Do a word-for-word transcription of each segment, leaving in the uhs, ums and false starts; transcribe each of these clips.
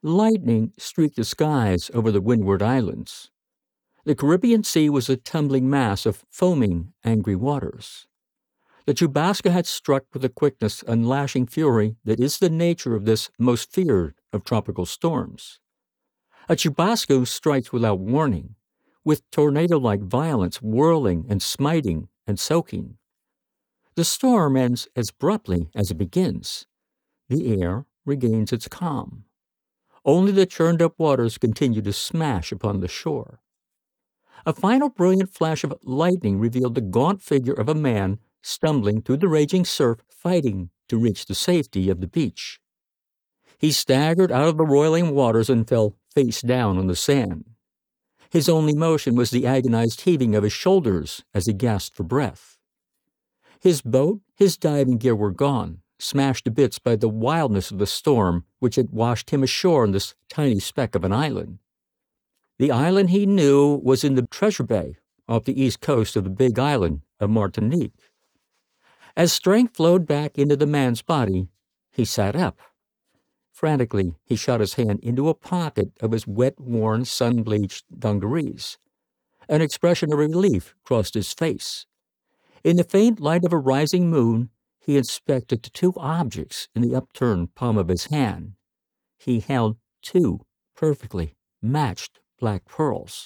Lightning streaked the skies over the Windward Islands. The Caribbean Sea was a tumbling mass of foaming, angry waters. The Chubasco had struck with a quickness and lashing fury that is the nature of this most feared of tropical storms. A Chubasco strikes without warning, with tornado-like violence whirling and smiting and soaking. The storm ends as abruptly as it begins. The air regains its calm. Only the churned-up waters continue to smash upon the shore. A final brilliant flash of lightning revealed the gaunt figure of a man stumbling through the raging surf, fighting to reach the safety of the beach. He staggered out of the roiling waters and fell face down on the sand. His only motion was the agonized heaving of his shoulders as he gasped for breath. His boat, his diving gear were gone, smashed to bits by the wildness of the storm which had washed him ashore on this tiny speck of an island. The island he knew was in the Treasure Bay, off the east coast of the big island of Martinique. As strength flowed back into the man's body, he sat up. Frantically, he shot his hand into a pocket of his wet-worn, sun-bleached dungarees. An expression of relief crossed his face. In the faint light of a rising moon, he inspected the two objects in the upturned palm of his hand. He held two perfectly matched black pearls.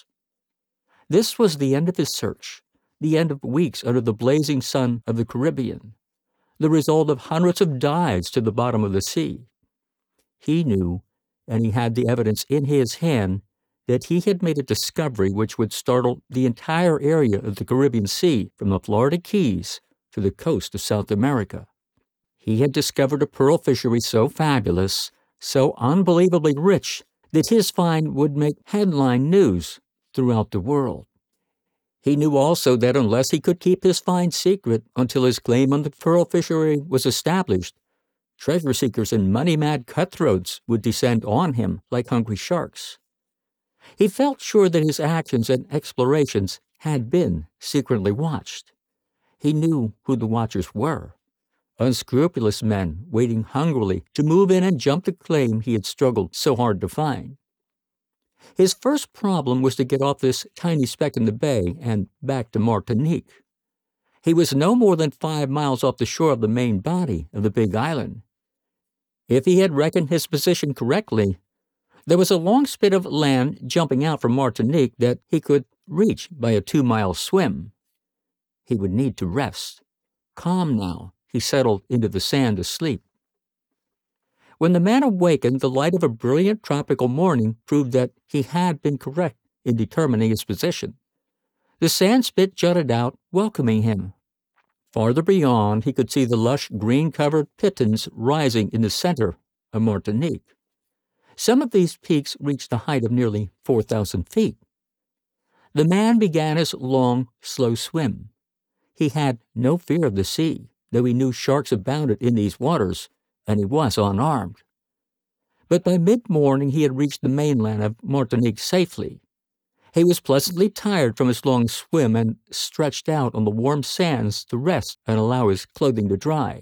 This was the end of his search, the end of weeks under the blazing sun of the Caribbean, the result of hundreds of dives to the bottom of the sea. He knew, and he had the evidence in his hand, that he had made a discovery which would startle the entire area of the Caribbean Sea from the Florida Keys to the coast of South America. He had discovered a pearl fishery so fabulous, so unbelievably rich, that his find would make headline news throughout the world. He knew also that unless he could keep his find secret until his claim on the pearl fishery was established, treasure seekers and money-mad cutthroats would descend on him like hungry sharks. He felt sure that his actions and explorations had been secretly watched. He knew who the watchers were, unscrupulous men waiting hungrily to move in and jump the claim he had struggled so hard to find. His first problem was to get off this tiny speck in the bay and back to Martinique. He was no more than five miles off the shore of the main body of the big island. If he had reckoned his position correctly, there was a long spit of land jumping out from Martinique that he could reach by a two-mile swim. He would need to rest. Calm now, he settled into the sand to sleep. When the man awakened, the light of a brilliant tropical morning proved that he had been correct in determining his position. The sand spit jutted out, welcoming him. Farther beyond, he could see the lush green-covered pitons rising in the center of Martinique. Some of these peaks reached a height of nearly four thousand feet. The man began his long, slow swim. He had no fear of the sea, though he knew sharks abounded in these waters, and he was unarmed. But by mid-morning he had reached the mainland of Martinique safely. He was pleasantly tired from his long swim and stretched out on the warm sands to rest and allow his clothing to dry.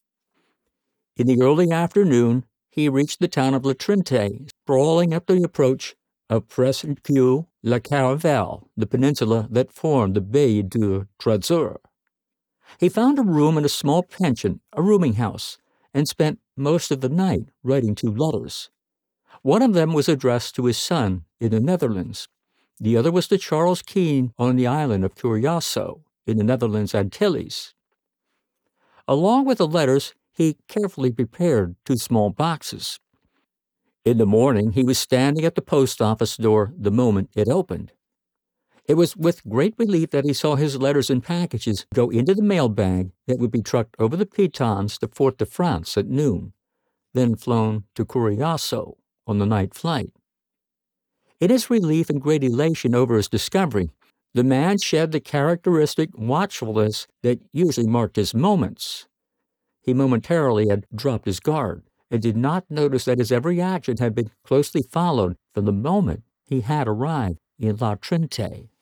In the early afternoon, he reached the town of La Trinité, sprawling at the approach of Presqu'île-la-Caravelle, the peninsula that formed the Baie du Trésor. He found a room in a small pension, a rooming house, and spent most of the night writing two letters. One of them was addressed to his son in the Netherlands. The other was to Charles Keene on the island of Curaçao in the Netherlands Antilles. Along with the letters, he carefully prepared two small boxes. In the morning, he was standing at the post office door the moment it opened. It was with great relief that he saw his letters and packages go into the mail bag that would be trucked over the Pitons to Fort-de-France at noon, then flown to Curaçao on the night flight. In his relief and great elation over his discovery, the man shed the characteristic watchfulness that usually marked his moments. He momentarily had dropped his guard and did not notice that his every action had been closely followed from the moment he had arrived in La Trinité.